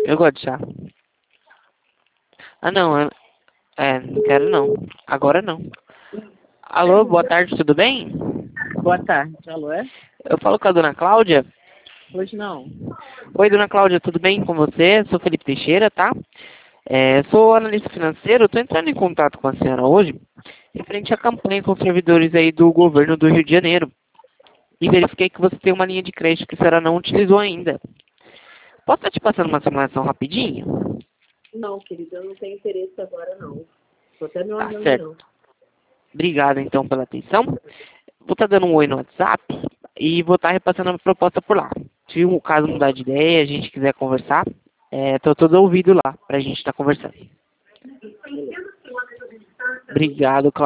Eu gosto de chá. Ah, não. Não quero não. Agora não. Alô, boa tarde, tudo bem? Boa tarde, alô, é? Eu falo com a dona Cláudia. Hoje não. Oi, dona Cláudia, tudo bem com você? Sou Felipe Teixeira, tá? Sou analista financeiro, estou entrando em contato com a senhora hoje, referente à campanha com os servidores aí do governo do Rio de Janeiro. E verifiquei que você tem uma linha de crédito que a senhora não utilizou ainda. Posso estar te passando uma simulação rapidinho? Não, querido, eu não tenho interesse agora, não. Tô até me Tá olhando, certo. não. Obrigado, então, pela atenção. Vou estar dando um oi no WhatsApp e vou estar repassando a proposta por lá. Se o caso mudar de ideia, a gente quiser conversar, estou todo ouvido lá para a gente estar conversando. Obrigado, Cláudia.